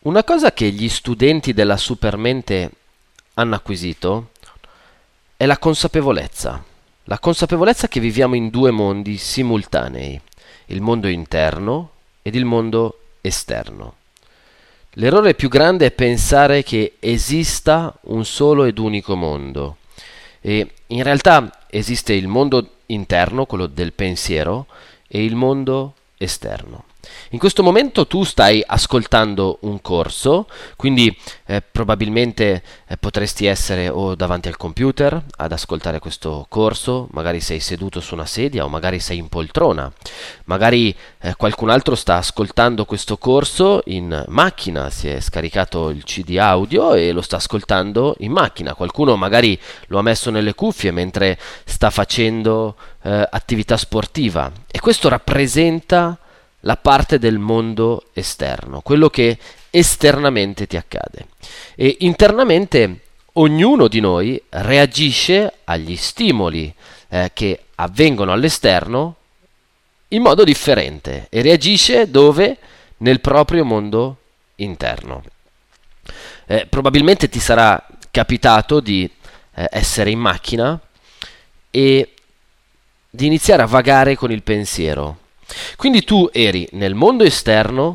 Una cosa che gli studenti della Supermente hanno acquisito è la consapevolezza che viviamo in due mondi simultanei, il mondo interno ed il mondo esterno. L'errore più grande è pensare che esista un solo ed unico mondo e in realtà esiste il mondo interno, quello del pensiero, e il mondo esterno. In questo momento tu stai ascoltando un corso, quindi probabilmente potresti essere o davanti al computer ad ascoltare questo corso, magari sei seduto su una sedia o magari sei in poltrona, magari qualcun altro sta ascoltando questo corso in macchina, si è scaricato il CD audio e lo sta ascoltando in macchina, qualcuno magari lo ha messo nelle cuffie mentre sta facendo attività sportiva e questo rappresenta la parte del mondo esterno, quello che esternamente ti accade. E internamente ognuno di noi reagisce agli stimoli che avvengono all'esterno in modo differente e reagisce dove? Nel proprio mondo interno. Probabilmente ti sarà capitato di essere in macchina e di iniziare a vagare con il pensiero. Quindi tu eri nel mondo esterno,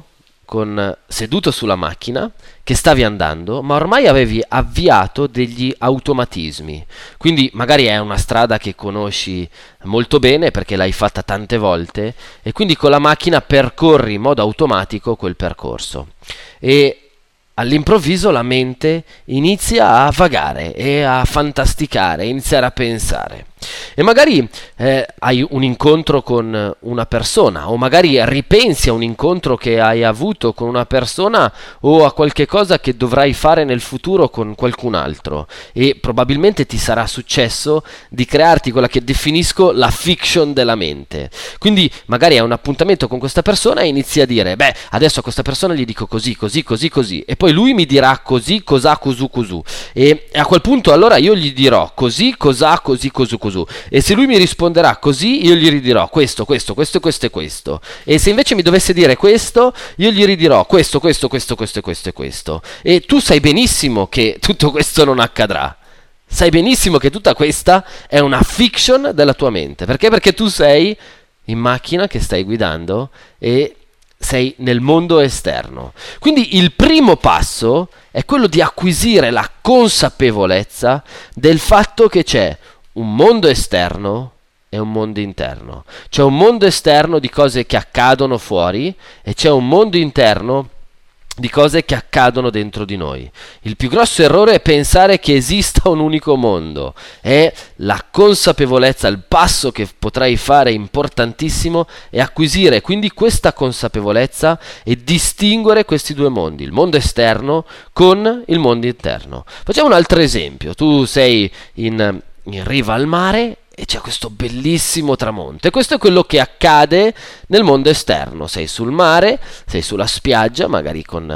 seduto sulla macchina, che stavi andando, ma ormai avevi avviato degli automatismi. Quindi magari è una strada che conosci molto bene perché l'hai fatta tante volte e quindi con la macchina percorri in modo automatico quel percorso. E all'improvviso la mente inizia a vagare e a fantasticare, iniziare a pensare. E magari hai un incontro con una persona, o magari ripensi a un incontro che hai avuto con una persona o a qualche cosa che dovrai fare nel futuro con qualcun altro. E probabilmente ti sarà successo di crearti quella che definisco la fiction della mente. Quindi magari hai un appuntamento con questa persona e inizi a dire, beh, adesso a questa persona gli dico così, così, così, così, e poi lui mi dirà così, cos'ha, cosù, cosù. E a quel punto allora io gli dirò così, cos'ha, così, cosù, cosù. E se lui mi risponderà così, io gli ridirò questo, questo, questo, questo e questo. E se invece mi dovesse dire questo, io gli ridirò questo, questo, questo, questo e questo e questo. E tu sai benissimo che tutto questo non accadrà. Sai benissimo che tutta questa è una fiction della tua mente. Perché? Perché tu sei in macchina che stai guidando e sei nel mondo esterno. Quindi il primo passo è quello di acquisire la consapevolezza del fatto che c'è un mondo esterno e un mondo interno. C'è un mondo esterno di cose che accadono fuori e c'è un mondo interno di cose che accadono dentro di noi. Il più grosso errore è pensare che esista un unico mondo. È la consapevolezza, il passo che potrai fare importantissimo è acquisire quindi questa consapevolezza e distinguere questi due mondi, il mondo esterno con il mondo interno. Facciamo un altro esempio. Tu sei in riva al mare e c'è questo bellissimo tramonto e questo è quello che accade nel mondo esterno. Sei sul mare, sei sulla spiaggia, magari con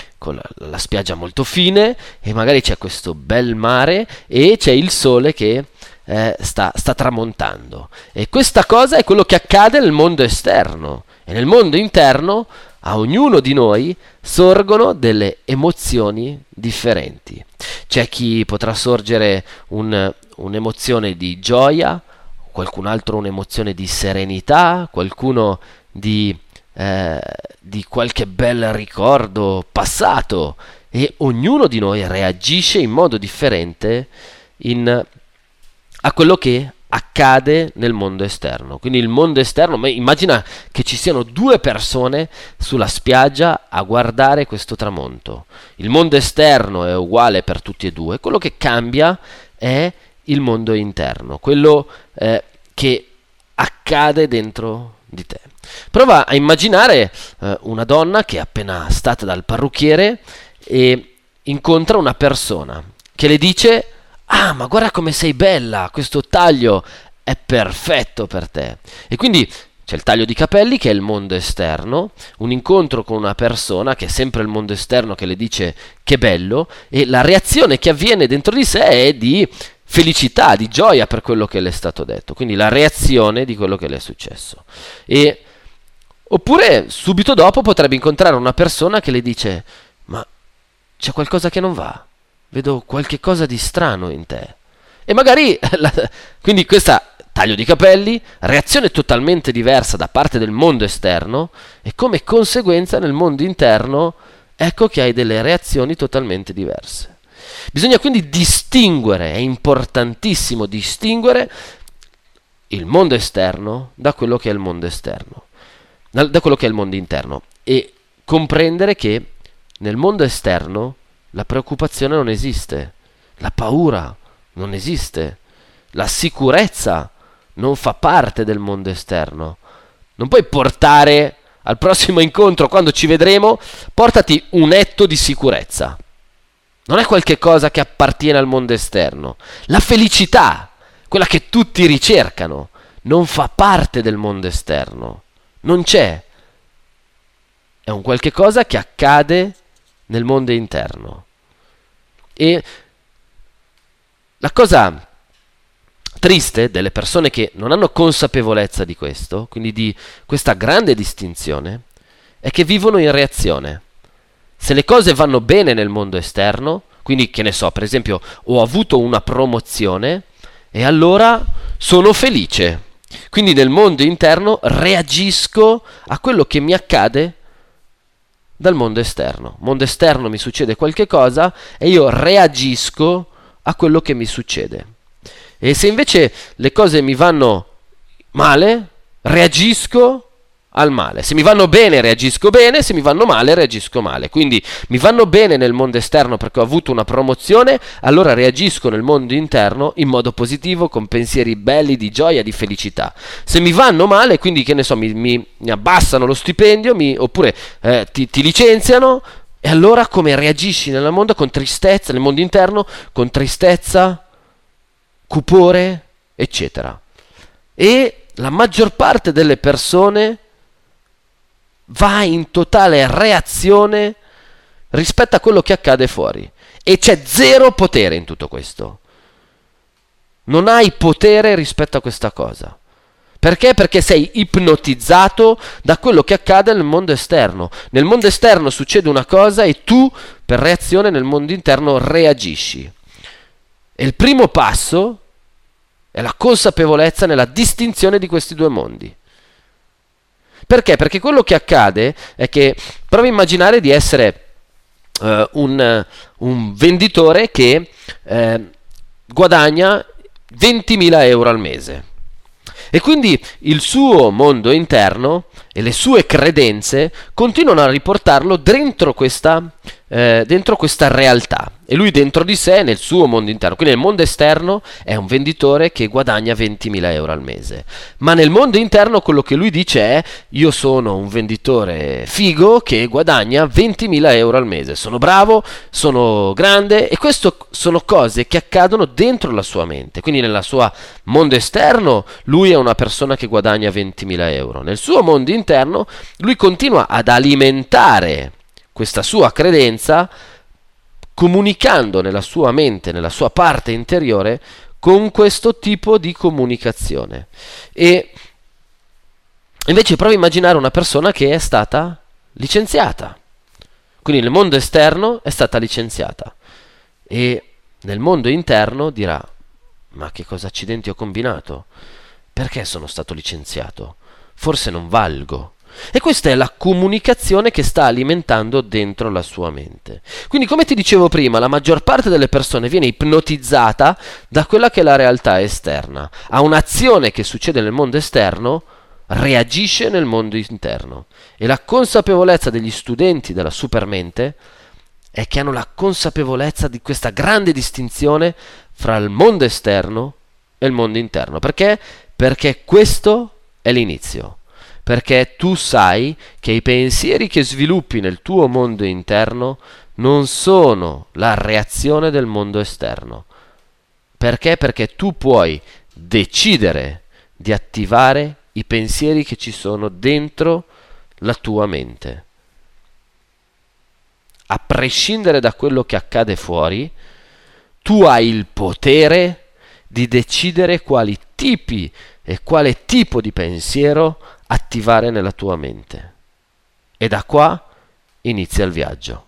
la spiaggia molto fine e magari c'è questo bel mare e c'è il sole che sta tramontando e questa cosa è quello che accade nel mondo esterno e nel mondo interno a ognuno di noi sorgono delle emozioni differenti. C'è chi potrà sorgere un'emozione di gioia, qualcun altro un'emozione di serenità, qualcuno di qualche bel ricordo passato e ognuno di noi reagisce in modo differente a quello che accade nel mondo esterno. Quindi il mondo esterno, immagina che ci siano due persone sulla spiaggia a guardare questo tramonto. Il mondo esterno è uguale per tutti e due, quello che cambia è il mondo interno, quello che accade dentro di te. Prova a immaginare una donna che è appena stata dal parrucchiere e incontra una persona che le dice: ah, ma guarda come sei bella, questo taglio è perfetto per te. E quindi c'è il taglio di capelli che è il mondo esterno, un incontro con una persona che è sempre il mondo esterno che le dice che bello e la reazione che avviene dentro di sé è di felicità, di gioia per quello che le è stato detto, quindi la reazione di quello che le è successo. Oppure subito dopo potrebbe incontrare una persona che le dice: ma c'è qualcosa che non va, vedo qualche cosa di strano in te. E magari, quindi questa taglio di capelli, reazione totalmente diversa da parte del mondo esterno e come conseguenza nel mondo interno ecco che hai delle reazioni totalmente diverse. Bisogna quindi distinguere, è importantissimo distinguere il mondo esterno da quello che è il mondo esterno, da quello che è il mondo interno e comprendere che nel mondo esterno la preoccupazione non esiste, la paura non esiste, la sicurezza non fa parte del mondo esterno. Non puoi portare al prossimo incontro, quando ci vedremo, portati un etto di sicurezza. Non è qualche cosa che appartiene al mondo esterno. La felicità, quella che tutti ricercano, non fa parte del mondo esterno. Non c'è. È un qualche cosa che accade nel mondo interno. E la cosa triste delle persone che non hanno consapevolezza di questo, quindi di questa grande distinzione, è che vivono in reazione. Se le cose vanno bene nel mondo esterno, quindi che ne so, per esempio, ho avuto una promozione e allora sono felice. Quindi nel mondo interno reagisco a quello che mi accade dal mondo esterno. Mondo esterno mi succede qualche cosa e io reagisco a quello che mi succede. E se invece le cose mi vanno male, reagisco al male. Se mi vanno bene, reagisco bene, se mi vanno male, reagisco male. Quindi mi vanno bene nel mondo esterno perché ho avuto una promozione, allora reagisco nel mondo interno in modo positivo, con pensieri belli, di gioia, di felicità. Se mi vanno male, quindi che ne so, mi abbassano lo stipendio, oppure ti licenziano, e allora come reagisci nel mondo con tristezza, nel mondo interno, con tristezza, cupore, eccetera. E la maggior parte delle persone va in totale reazione rispetto a quello che accade fuori e c'è zero potere in tutto questo. Non hai potere rispetto a questa cosa. Perché? Perché sei ipnotizzato da quello che accade nel mondo esterno. Nel mondo esterno succede una cosa e tu, per reazione, nel mondo interno reagisci. E il primo passo è la consapevolezza nella distinzione di questi due mondi. Perché? Perché quello che accade è che provi a immaginare di essere un venditore che guadagna 20.000 euro al mese. E quindi il suo mondo interno e le sue credenze continuano a riportarlo dentro questa realtà. E lui dentro di sé, nel suo mondo interno, quindi nel mondo esterno è un venditore che guadagna 20.000 euro al mese. Ma nel mondo interno quello che lui dice è: io sono un venditore figo che guadagna 20.000 euro al mese. Sono bravo, sono grande, e questo sono cose che accadono dentro la sua mente. Quindi nel suo mondo esterno lui è una persona che guadagna 20.000 euro. Nel suo mondo interno lui continua ad alimentare questa sua credenza, comunicando nella sua mente, nella sua parte interiore, con questo tipo di comunicazione. E invece provi a immaginare una persona che è stata licenziata. Quindi nel mondo esterno è stata licenziata e nel mondo interno dirà: ma che cosa accidenti ho combinato? Perché sono stato licenziato? Forse non valgo. E questa è la comunicazione che sta alimentando dentro la sua mente. Quindi, come ti dicevo prima, la maggior parte delle persone viene ipnotizzata da quella che è la realtà esterna. A un'azione che succede nel mondo esterno, reagisce nel mondo interno. E la consapevolezza degli studenti della supermente è che hanno la consapevolezza di questa grande distinzione fra il mondo esterno e il mondo interno. Perché? Perché questo è l'inizio. Perché tu sai che i pensieri che sviluppi nel tuo mondo interno non sono la reazione del mondo esterno. Perché? Perché tu puoi decidere di attivare i pensieri che ci sono dentro la tua mente. A prescindere da quello che accade fuori, tu hai il potere di decidere quali tipi e quale tipo di pensiero attivare nella tua mente. E da qua inizia il viaggio.